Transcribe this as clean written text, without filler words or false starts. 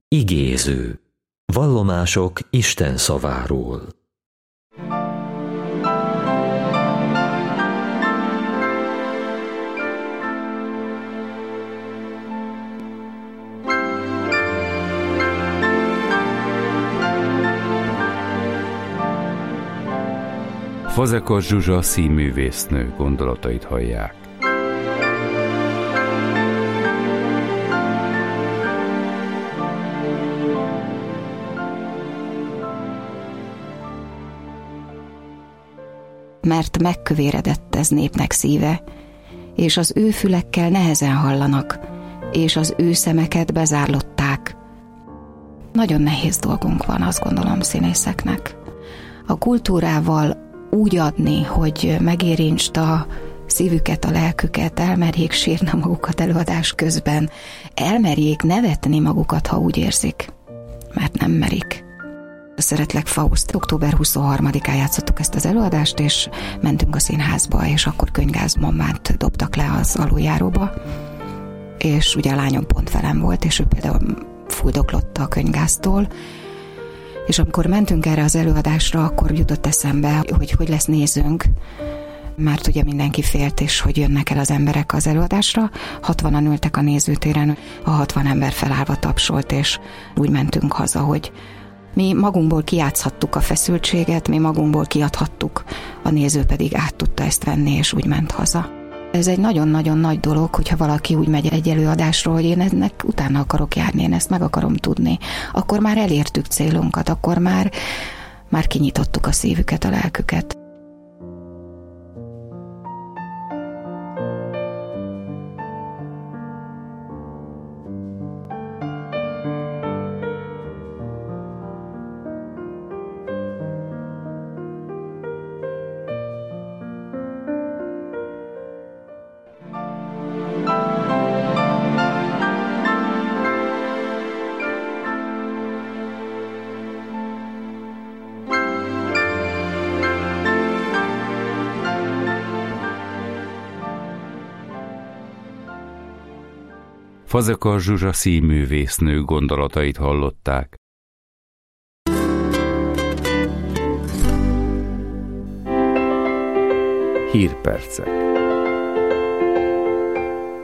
Igéző. Vallomások Isten szaváról. Fazekas Zsuzsa színművésznő gondolatait hallják. Mert megkövéredett ez népnek szíve, és az ő fülekkel nehezen hallanak, és az ő szemeket bezárlották. Nagyon nehéz dolgunk van, azt gondolom, színészeknek. A kultúrával úgy adni, hogy megérintsd a szívüket, a lelküket, elmerjék sírni magukat előadás közben, elmerjék nevetni magukat, ha úgy érzik, mert nem merik. Szeretlek Faust. Október 23-án játszottuk ezt az előadást, és mentünk a színházba, és akkor könyvgázbombát dobtak le az aluljáróba, és ugye a lányom pont velem volt, és ő például fuldoklott a könyvgáztól, és amikor mentünk erre az előadásra, akkor jutott eszembe, hogy lesz nézőnk, mert ugye mindenki félt, és hogy jönnek el az emberek az előadásra. 60-an ültek a nézőtéren, a 60 ember felállva tapsolt, és úgy mentünk haza, hogy mi magunkból kijátszhattuk a feszültséget, mi magunkból kiadhattuk, a néző pedig át tudta ezt venni, és úgy ment haza. Ez egy nagyon-nagyon nagy dolog, hogyha valaki úgy megy egy előadásról, hogy én ennek utána akarok járni, én ezt meg akarom tudni. Akkor már elértük célunkat, akkor már kinyitottuk a szívüket, a lelküket. Fazekas Zsuzsa színművésznő gondolatait hallották. Hírpercek.